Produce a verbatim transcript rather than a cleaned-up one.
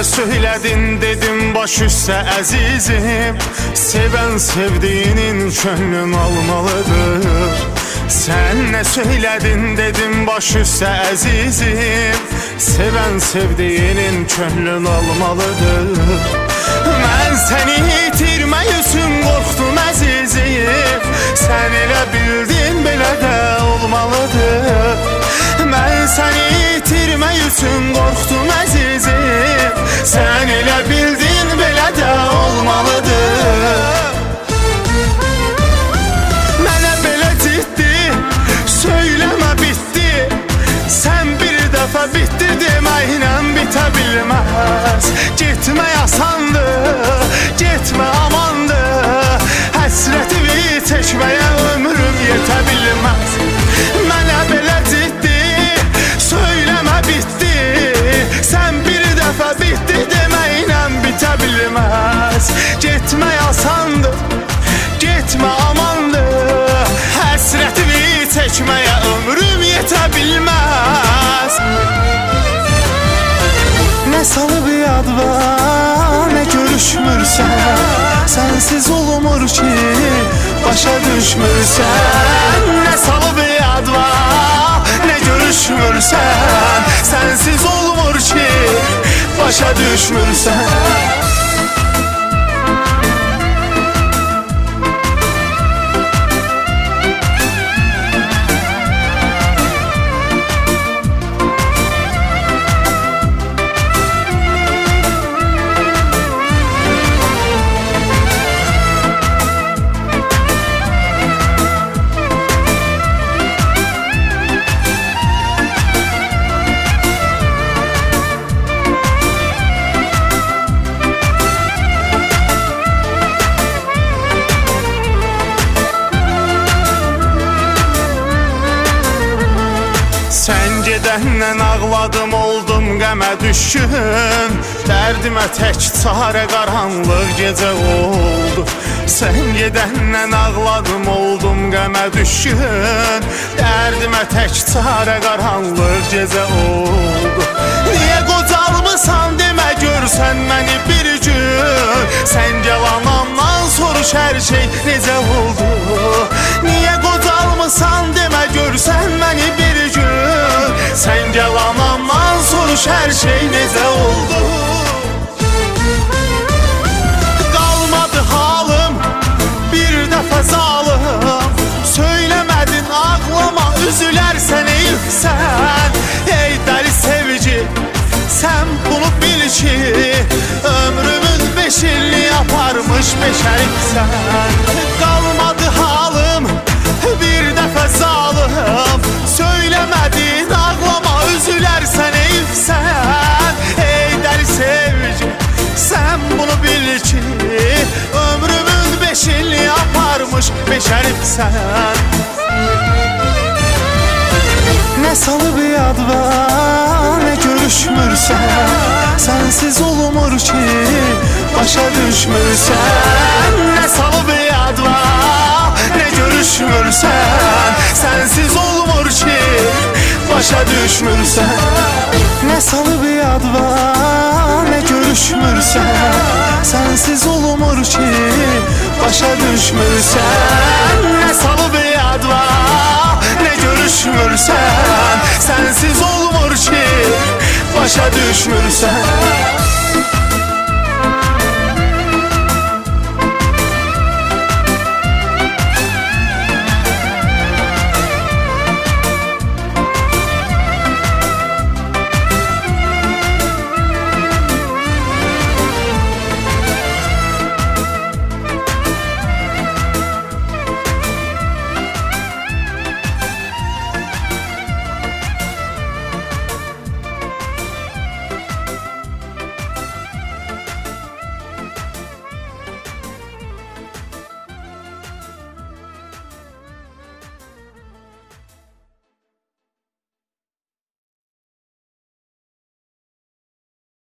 söyledin dedim baş üstə əzizim. Sevən sevdiğinin könlün almalıdır. Sen ne söyledin dedim baş üstə əzizim. Sevən sevdiğinin könlün almalıdır. Mən səni itirmək üçün qorxdum əzizim. Sən elə bildin belə də olmalıdır. Mən səni itirmək üçün qorxdum əzizim. Sən elə bildin belə də olmalıdır. Mənə belə ciddi söyləmə bitdi. Sən bir dəfə bitdi deməklə bitə bilməz. Getmək asandır, getmə amandır. Həsrətimi çəkməyə ömrüm yetə bilməz. Mənə belə ciddi söyləmə bitdi. Sən bir dəfə bitdi deməklə bitə bilməz. Getmək asandır, getmə amandır. Həsrətimi çəkməyə ömrüm yetə bilməz. Nə salıb yadva, nə görüşmürsən. Sənsiz olmur ki, başa düşmürsən. Nə salıb yadva, nə görüşmürsən. Sənsiz olmur ki, başa düşmürsən. Gedəndən ağladım, oldum qəmə düşkün. Dərdimə tək çarə qaranlıq gecə oldu. Sən gedəndən ağladım, oldum qəmə düşkün. Dərdimə tək çarə qaranlıq gecə oldu. Niyə qocalmısan demə görsən məni bir gün. Sən gəl anamdan soruş hər şey necə oldu. Niyə qocalmısan demə görsən məni bir gün. Sən gəl anamdan soruş hər şey necə oldu. Qalmadı halım bir dəfə zalım. Söyləmədin ağlama üzülərsən eyilsən. Ey dəli sevgi sən bunu bil ki, ömrümün beş illi aparmış beşəriksən. Qalmadı halım bir dəfə zalım. Söyləmədin ağlama üzülərsən eyilsən. Ey dəli sevgi sən bunu bil ki, ömrümün beş illi aparmış beşəriksən. Nə salıb yadva, nə görüşmürsən. Sənsiz olmur ki, başa düşmürsən. Nə salıb yadva, nə görüşmürsən. Sənsiz olmur ki, başa düşmürsən. Nə salıb yadva, nə görüşmürsən. Sənsiz olmur ki, başa düşmürsən. Nə salıb yadva, nə görüşmürsən. Sənsiz olmur ki, başa düşmürsən.